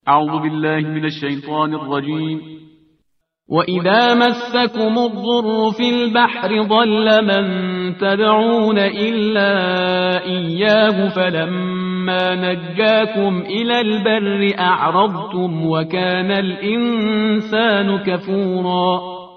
أعوذ بالله من الشيطان الرجيم. وإذا مسكم الضر في البحر ضل من تدعون إلا إياه فلما نجاكم إلى البر أعرضتم وكان الإنسان كفورا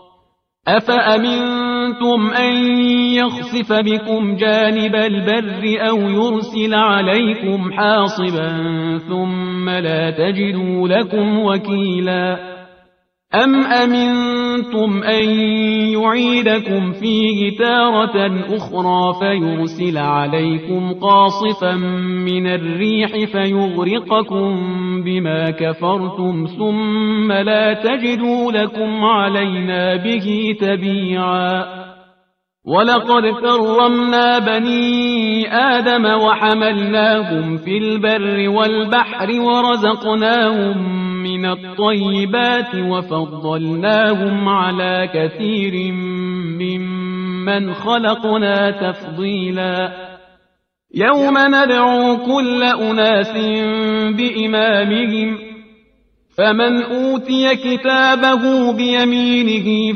أفأمنتم أن يخسف بكم جانب البر أو يرسل عليكم حاصبا ثم لا تجدوا لكم وكيلا أم أمنتم أن يعيدكم فيه تارة أخرى فيرسل عليكم قاصفا من الريح فيغرقكم بما كفرتم ثم لا تجدوا لكم علينا به تبيعا ولقد كرمنا بني آدم وحملناهم في البر والبحر ورزقناهم من الطيبات وفضلناهم على كثير ممن خلقنا تفضيلا يوم ندعو كل أناس بإمامهم فمن أوتي كتابه بيمينه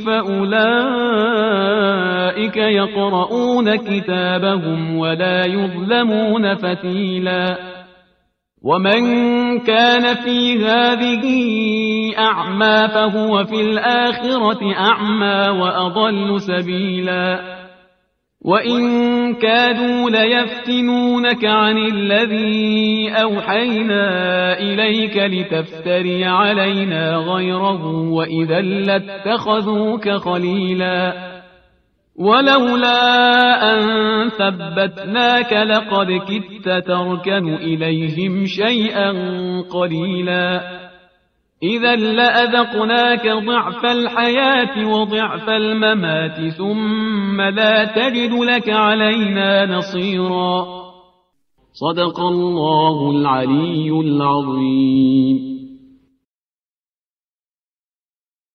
فأولئك يقرؤون كتابهم ولا يظلمون فتيلا ومن كان في هذه أعمى فهو في الآخرة أعمى وأضل سبيلا وإن كادوا ليفتنونك عن الذي أوحينا إليك لتفتري علينا غيره وإذا لاتخذوك خليلا ولولا أن ثبتناك لقد كدت تركن إليهم شيئا قليلا إذا لأذقناك ضعف الحياة وضعف الممات ثم لا تجد لك علينا نصيرا صدق الله العلي العظيم.